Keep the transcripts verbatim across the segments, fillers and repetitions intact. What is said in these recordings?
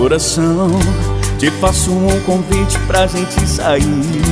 Coração, te faço um convite pra gente sair.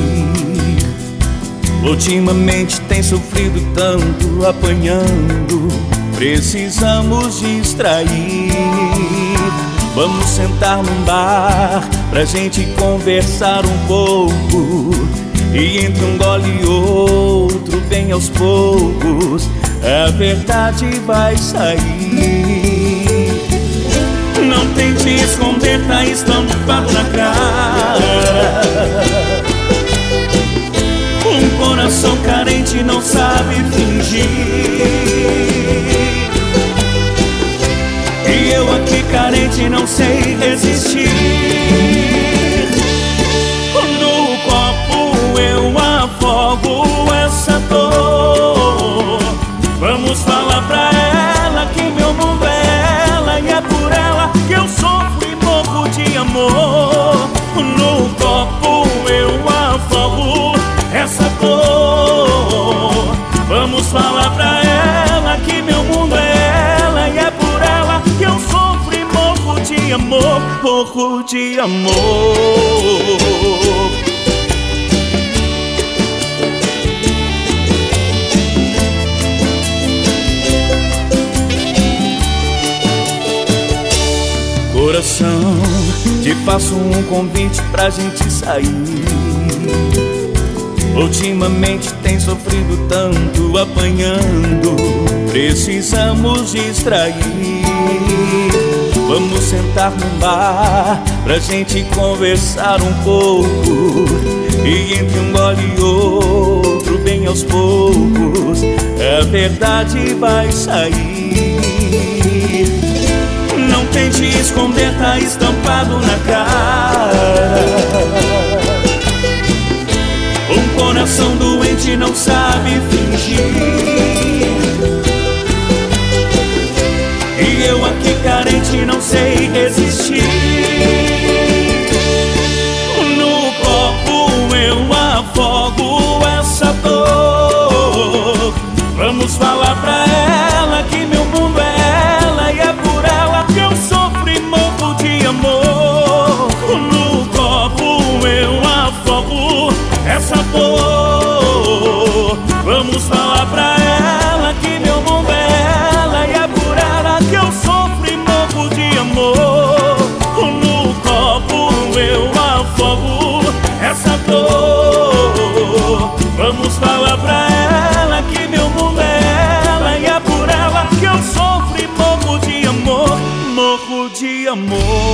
Ultimamente tem sofrido tanto apanhando, precisamos distrair. Vamos sentar num bar pra gente conversar um pouco, e entre um gole e outro, bem aos poucos, a verdade vai sair. Não tente esconder, tá estampado na cara. Um coração carente não sabe fingir, e eu aqui carente não sei resistir. No copo eu afogo essa dor. Vamos falar pra ela que meu mundo é ela, e é por ela que eu sofro e morro de amor. No copo eu afogo essa dor. Vamos falar pra ela que meu mundo é ela, e é por ela que eu sofro e morro de amor, morro de amor. Coração, te faço um convite pra gente sair. Ultimamente tem sofrido tanto apanhando, precisamos distrair. Vamos sentar num bar pra gente conversar um pouco, e entre um gole e outro, bem aos poucos, a verdade vai sair. Não tente esconder, tá estampado na cara. Um coração doente não sabe fingir, e eu aqui carente não sei resistir. No copo eu afogo essa dor. Vamos falar pra ela que meu mundo é ela, e é por ela que eu sofro e morro de amor. No copo eu afogo essa dor. Vamos falar pra ela que meu mundo é ela, e é por ela que eu sofro e morro de amor. No copo eu afogo essa dor. Vamos falar pra ela que meu mundo é ela, e é por ela que eu sofro e morro de amor, morro de amor.